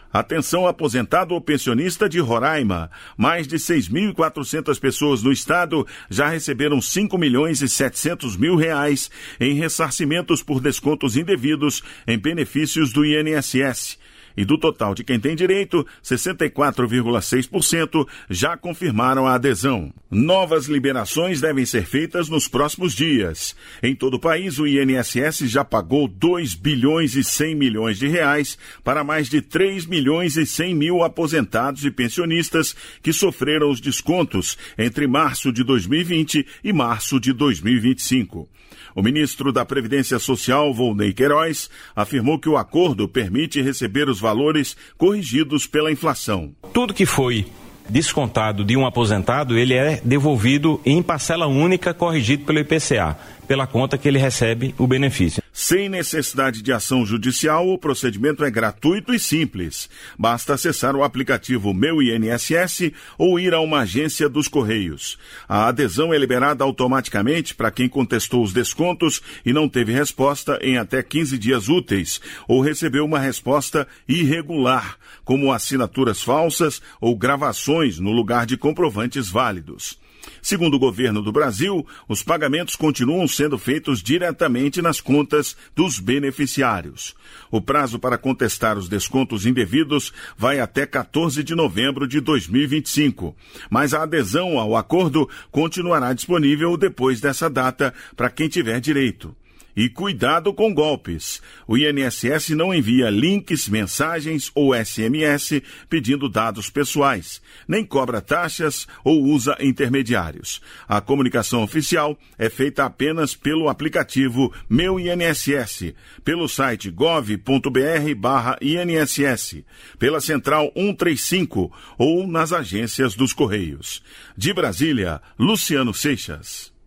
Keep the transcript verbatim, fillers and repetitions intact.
Atenção aposentado ou pensionista de Roraima. Mais de seis mil e quatrocentas pessoas no estado já receberam cinco milhões e setecentos mil reais em ressarcimentos por descontos indevidos em benefícios do I N S S. E do total de quem tem direito, sessenta e quatro vírgula seis por cento já confirmaram a adesão. Novas liberações devem ser feitas nos próximos dias. Em todo o país, o I N S S já pagou dois bilhões e cem milhões de reais para mais de três milhões e cem mil aposentados e pensionistas que sofreram os descontos entre março de dois mil e vinte e março de dois mil e vinte e cinco. O ministro da Previdência Social, Volney Queiroz, afirmou que o acordo permite receber os valores corrigidos pela inflação. Tudo que foi descontado de um aposentado, ele é devolvido em parcela única, corrigido pelo I P C A, pela conta que ele recebe o benefício. Sem necessidade de ação judicial, o procedimento é gratuito e simples. Basta acessar o aplicativo Meu I N S S ou ir a uma agência dos Correios. A adesão é liberada automaticamente para quem contestou os descontos e não teve resposta em até quinze dias úteis, ou recebeu uma resposta irregular, como assinaturas falsas ou gravações no lugar de comprovantes válidos. Segundo o governo do Brasil, os pagamentos continuam sendo feitos diretamente nas contas dos beneficiários. O prazo para contestar os descontos indevidos vai até quatorze de novembro de dois mil e vinte e cinco, mas a adesão ao acordo continuará disponível depois dessa data para quem tiver direito. E cuidado com golpes. O I N S S não envia links, mensagens ou S M S pedindo dados pessoais, nem cobra taxas ou usa intermediários. A comunicação oficial é feita apenas pelo aplicativo Meu I N S S, pelo site gov ponto br barra I N S S, pela central cento e trinta e cinco ou nas agências dos Correios. De Brasília, Luciano Seixas.